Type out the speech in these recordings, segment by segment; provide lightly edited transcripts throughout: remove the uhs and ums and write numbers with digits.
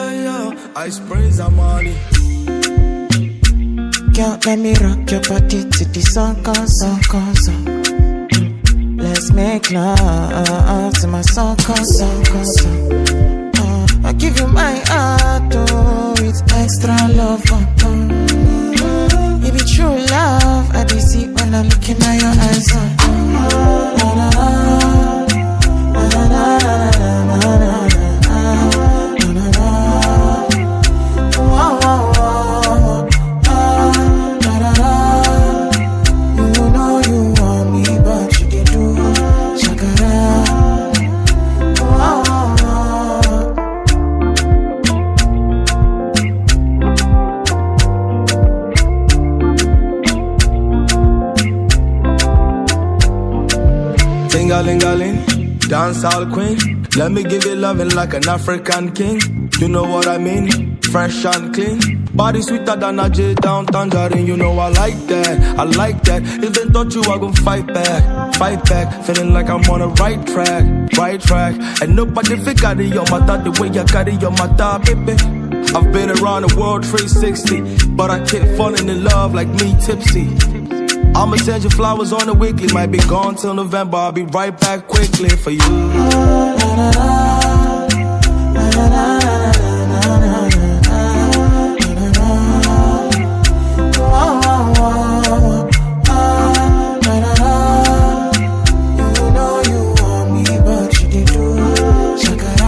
yeah. I sprays are money. Girl, let me rock your body to the sun comes on. Let's make love till my song comes on. I give you my heart, oh, it's extra love. It be true love, I be see when I'm looking at your eyes. You know you want me, but you can do shakara. Ting-a-ling-a-ling, dancehall queen. Let me give you loving like an African king. You know what I mean? Fresh and clean. Body sweeter than a J down tangerine. You know I like that, I like that. If they thought you, I gon' fight back, fight back. Feeling like I'm on the right track, right track. And nobody fit carry your matter the way you carry your matter, baby. I've been around the world 360, but I keep falling in love like me tipsy. I'ma send you flowers on the weekly. Might be gone till November. I'll be right back quickly for you. You know you want me, but you did do shakara.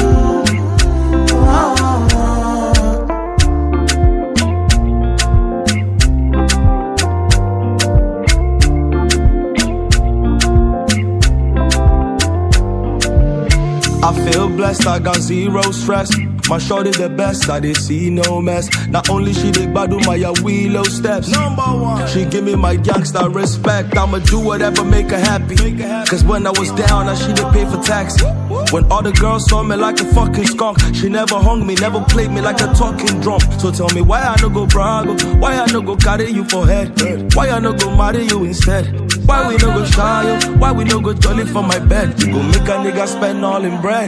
I feel blessed, I got zero stress. My shorty the best, I did see no mess. Not only she did badu my willow steps. Number one, she give me my gangsta respect. I'ma do whatever make her happy. Cause when I was down, I she did pay for taxi. When all the girls saw me like a fucking skunk, she never hung me, never played me like a talking drum. So tell me why I no go brag, why I no go carry you for head, why I no go marry you instead. Why we no go shy you? Why we no go jolly for my bed? You go make a nigga spend all in bread.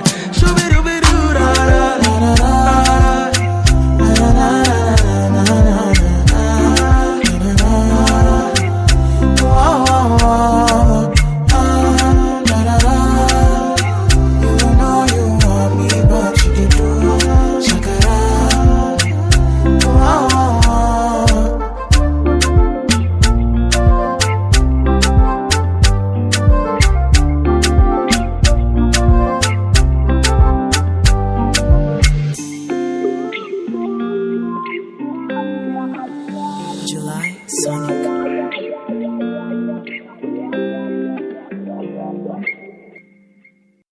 You know you want me, but you can do shakara. July Sonic.